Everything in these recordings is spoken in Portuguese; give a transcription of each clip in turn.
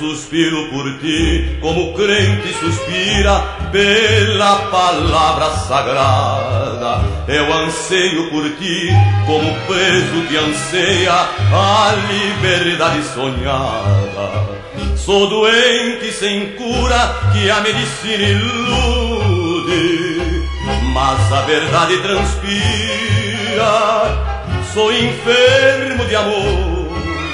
suspiro por ti, como crente suspira pela palavra sagrada. Eu anseio por ti, como preso que anseia a liberdade sonhada. Sou doente sem cura que a medicina ilude, mas a verdade transpira. Sou enfermo de amor,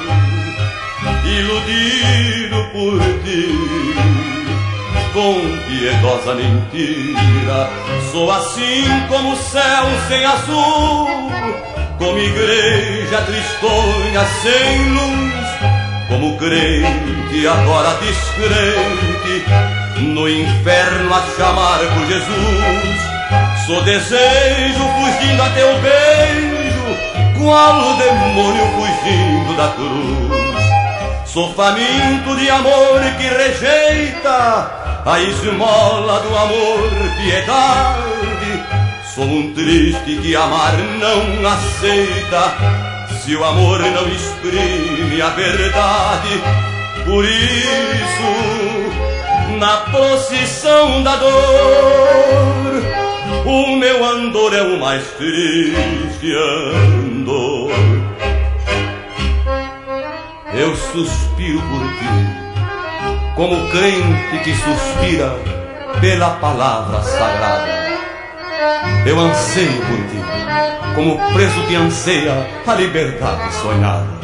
iludido por ti, com piedosa mentira. Sou assim como o céu sem azul, como igreja tristonha sem luz, como crente agora descrente, no inferno a chamar por Jesus. Sou desejo fugindo a teu beijo, qual o demônio fugindo da cruz. Sou faminto de amor que rejeita a esmola do amor, piedade. Sou um triste que amar não aceita, se o amor não exprime a verdade. Por isso, na procissão da dor, o meu andor é o mais triste andor. Eu suspiro por ti, como crente que suspira pela palavra sagrada. Eu anseio por ti, como preso que anseia a liberdade sonhada.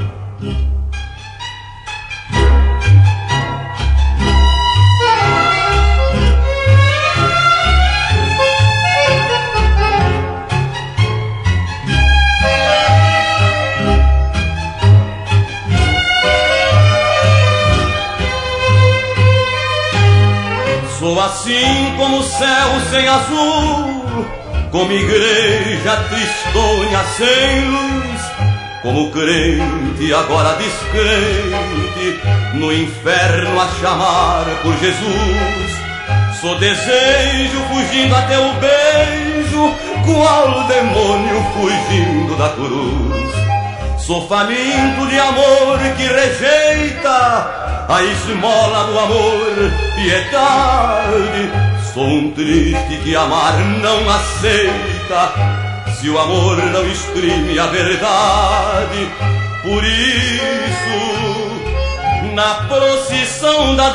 Sou assim como o céu sem azul, como igreja tristonha sem luz, como crente agora descrente, no inferno a chamar por Jesus. Sou desejo fugindo a teu beijo, qual demônio fugindo da cruz. Sou faminto de amor que rejeita a esmola do amor, piedade. Sou um triste que amar não aceita, se o amor não exprime a verdade. Por isso, na procissão da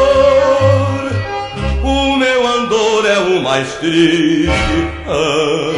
dor, o meu andor é o mais triste.